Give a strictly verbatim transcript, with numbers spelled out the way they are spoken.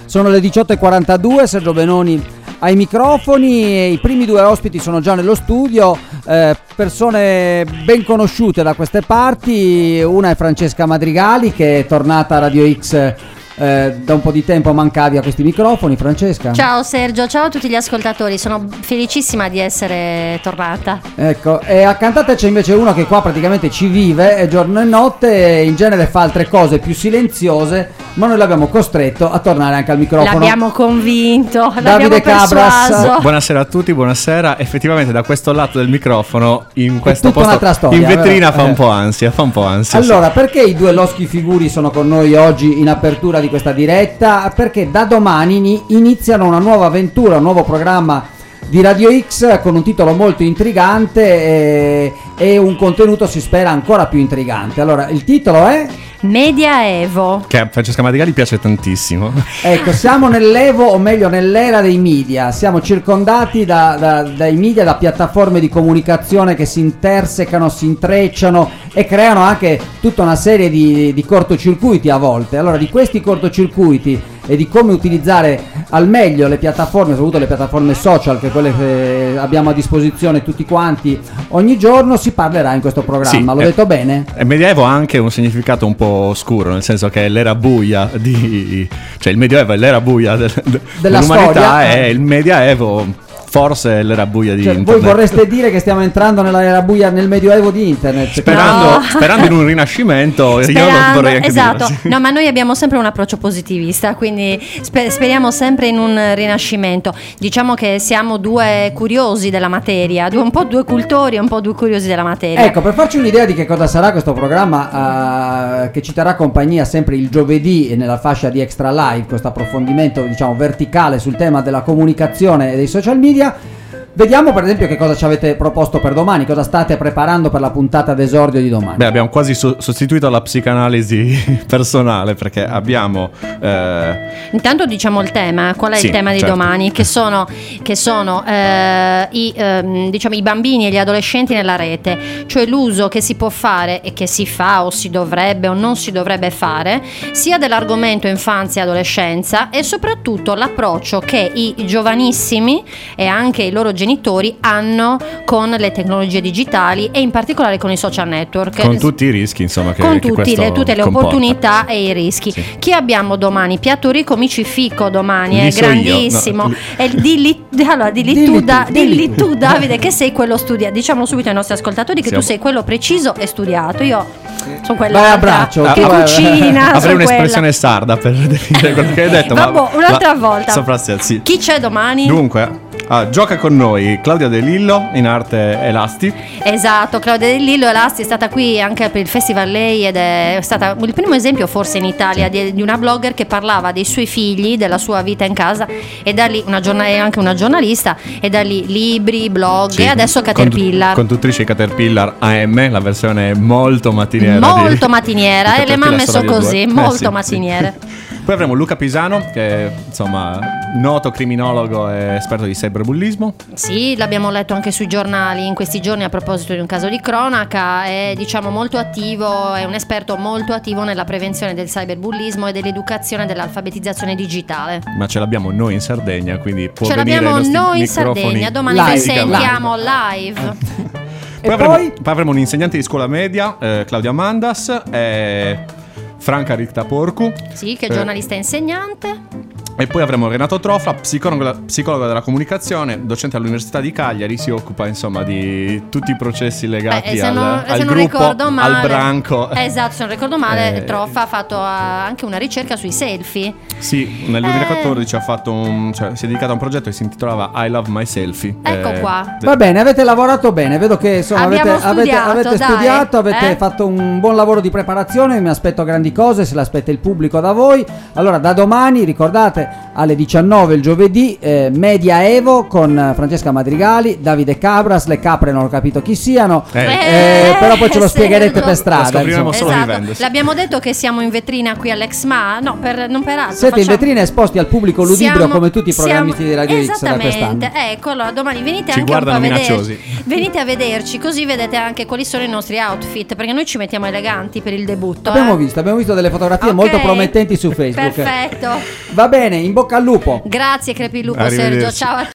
Sono le diciotto e quarantadue, Sergio Benoni ai microfoni e i primi due ospiti sono già nello studio, eh, persone ben conosciute da queste parti. Una è Francesca Madrigali, che è tornata a Radio X eh, da un po' di tempo. Mancavi a questi microfoni, Francesca. Ciao Sergio, ciao a tutti gli ascoltatori, sono felicissima di essere tornata. Ecco, e accanto a te c'è invece uno che qua praticamente ci vive e giorno e notte, e in genere fa altre cose più silenziose, ma noi l'abbiamo costretto a tornare anche al microfono. L'abbiamo convinto, Davide l'abbiamo persuaso. Cabras. Buonasera a tutti, buonasera. Effettivamente da questo lato del microfono in questo tutta posto un'altra storia, in vetrina vero? fa un Eh. po' ansia, fa un po' ansia. Allora, perché i due loschi figuri sono con noi oggi in apertura di questa diretta? Perché da domani ni- iniziano una nuova avventura, un nuovo programma di Radio X con un titolo molto intrigante e, e un contenuto, si spera, ancora più intrigante. Allora, il titolo è... Mediaevo. Che a Francesca Madrigali piace tantissimo. Ecco, siamo nell'evo, o meglio nell'era dei media. Siamo circondati da, da, dai media, da piattaforme di comunicazione che si intersecano, si intrecciano e creano anche tutta una serie di, di cortocircuiti a volte. Allora, di questi cortocircuiti e di come utilizzare al meglio le piattaforme, soprattutto le piattaforme social, che quelle che abbiamo a disposizione tutti quanti ogni giorno, si parlerà in questo programma. Sì, L'ho eh, detto bene? E Medioevo ha anche un significato un po' oscuro, nel senso che è l'era buia di, cioè il Medioevo è l'era buia del, de, Della dell'umanità storia. e il Mediaevo forse è l'era buia di Cioè, voi internet. vorreste dire che stiamo entrando nella era buia, nel medioevo di internet? Sperando, No. sperando in un rinascimento, io lo Sperando, vorrei anche esatto. dire. No, ma noi abbiamo sempre un approccio positivista, quindi sper- speriamo sempre in un rinascimento. Diciamo che siamo due curiosi della materia, due, un po' due cultori e un po' due curiosi della materia. Ecco, per farci un'idea di che cosa sarà questo programma eh, che ci terrà compagnia sempre il giovedì nella fascia di Extra Live, questo approfondimento, diciamo, verticale sul tema della comunicazione e dei social media. Vediamo per esempio che cosa ci avete proposto per domani, cosa state preparando per la puntata d'esordio di domani. Beh, abbiamo quasi so- sostituito la psicanalisi personale, perché abbiamo eh, Intanto diciamo il tema, qual è Sì, il tema di certo. domani? Che sono, che sono eh, i, ehm, diciamo, i bambini e gli adolescenti nella rete, cioè l'uso che si può fare e che si fa o si dovrebbe o non si dovrebbe fare, sia dell'argomento infanzia e adolescenza, e soprattutto l'approccio che i giovanissimi e anche i loro genitori hanno con le tecnologie digitali e in particolare con i social network, con tutti i rischi, insomma, che, con che tutti questo le, tutte le comporta. opportunità e i rischi. Sì. Chi abbiamo domani? Piatto Rico Micifico domani, Lì è so io, grandissimo. no. E dilli, allora, dilli, Dilli tu, tu, da- dilli dilli tu. tu, Davide, che sei quello studiato. Diciamo subito ai nostri ascoltatori che Siamo- tu sei quello preciso e studiato. Io sono quella Vai a braccio, che vai, vai. cucina. Avrei sono un'espressione sarda per definire quello che hai detto. ma Vabbè, un'altra va- volta. soprassiamo, sì. Chi c'è domani? Dunque, ah, gioca con noi Claudia De Lillo, in arte Elasti. Esatto, Claudia Del Lillo Elasti è stata qui anche per il festival lei ed è stata il primo esempio forse in Italia di, di una blogger che parlava dei suoi figli, della sua vita in casa, e da lì una giorna- è anche una giornalista, e da lì libri, blog Sì, e adesso Caterpillar. Condu- conduttrice di Caterpillar A M, la versione molto mattiniera. Molto di- mattiniera, di e le Caterpillar mamme su sono Radio così, due. molto Eh, sì, mattiniere. sì. Poi avremo Luca Pisano, che è, insomma, noto criminologo e esperto di cyberbullismo. Sì, l'abbiamo letto anche sui giornali in questi giorni a proposito di un caso di cronaca, è diciamo molto attivo, è un esperto molto attivo nella prevenzione del cyberbullismo e dell'educazione dell'alfabetizzazione digitale. Ma ce l'abbiamo noi in Sardegna, quindi può Ce venire l'abbiamo ai nostri noi in microfoni. Sardegna, domani live, vi sentiamo live. E Poi avremo, poi? poi avremo un insegnante di scuola media, eh, Claudia Mandas, e Franca Ricta Porcu. Sì, che è Eh, giornalista e insegnante. E poi avremo Renato Trofla, psicologo, psicologo della comunicazione, docente all'Università di Cagliari, si occupa insomma di tutti i processi legati Beh, e se al, non, al se non gruppo, ricordo male, al branco. Esatto, se non ricordo male, Eh, Troffa ha fatto uh, anche una ricerca sui selfie. Sì, nel duemilaquattordici ha fatto un, cioè, si è dedicato a un progetto che si intitolava I Love My Selfie. Ecco Eh, qua. de- Va bene, avete lavorato bene, vedo che insomma, avete, Abbiamo avete, studiato, avete dai, studiato, avete eh? fatto un buon lavoro di preparazione, mi aspetto grandi cose, se l'aspetta il pubblico da voi. Allora da domani, ricordate, alle diciannove il giovedì, eh, Media Evo con Francesca Madrigali, Davide Cabras, le capre non ho capito chi siano, Eh. eh, però poi ce lo spiegherete per Lo strada. scopriremo insomma. solo Esatto. vivendo. L'abbiamo detto che siamo in vetrina qui all'Exma, no, per, non per altro. Siete in facciamo- vetrina esposti al pubblico ludibrio Siamo- come tutti i siamo- programmisti di Radio X da quest'anno. Esattamente, ecco, allora domani venite Ci anche un po' a guardano vederci. minacciosi. Venite a vederci, così vedete anche quali sono i nostri outfit, perché noi ci mettiamo eleganti per il debutto. Abbiamo eh. visto, abbiamo visto delle fotografie Ok. molto promettenti su Facebook. Perfetto. Va bene, in bocca al lupo. Grazie Crepilupo Arrivederci. Sergio, ciao a